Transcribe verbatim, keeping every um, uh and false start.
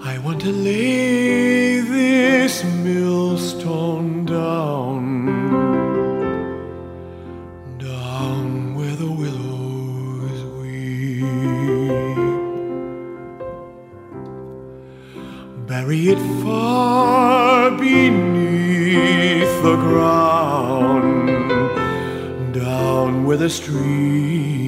I want to lay this millstone down, down where the willows weep. Bury it far beneath the ground, down where the stream